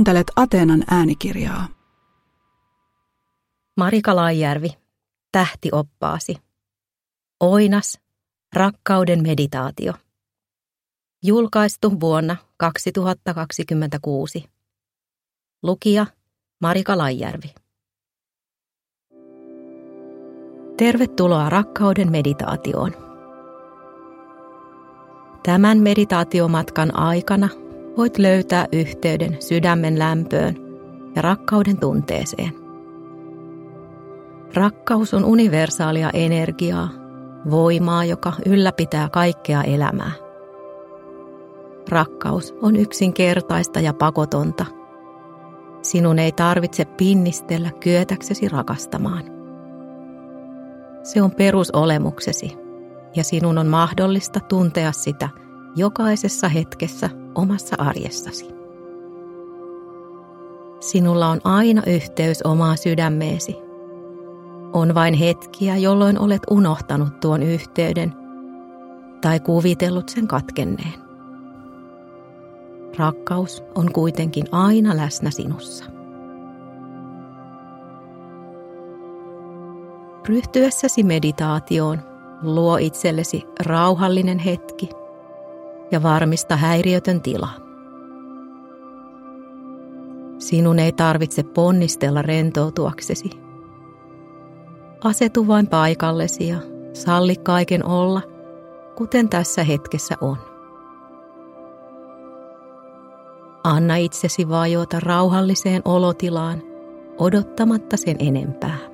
Kuuntelet Ateenan äänikirjaa. Marika Laijärvi, Tähtioppaasi. Oinas, rakkauden meditaatio. Julkaistu vuonna 2026. Lukija Marika Laijärvi. Tervetuloa rakkauden meditaatioon. Tämän meditaatiomatkan aikana voit löytää yhteyden sydämen lämpöön ja rakkauden tunteeseen. Rakkaus on universaalia energiaa, voimaa, joka ylläpitää kaikkea elämää. Rakkaus on yksinkertaista ja pakotonta. Sinun ei tarvitse pinnistellä kyetäksesi rakastamaan. Se on perusolemuksesi ja sinun on mahdollista tuntea sitä jokaisessa hetkessä omassa arjessasi. Sinulla on aina yhteys omaan sydämeesi. On vain hetkiä, jolloin olet unohtanut tuon yhteyden tai kuvitellut sen katkenneen. Rakkaus on kuitenkin aina läsnä sinussa. Ryhtyessäsi meditaatioon luo itsellesi rauhallinen hetki ja varmista häiriötön tila. Sinun ei tarvitse ponnistella rentoutuaksesi. Asetu vain paikallesi ja salli kaiken olla, kuten tässä hetkessä on. Anna itsesi vajota rauhalliseen olotilaan odottamatta sen enempää.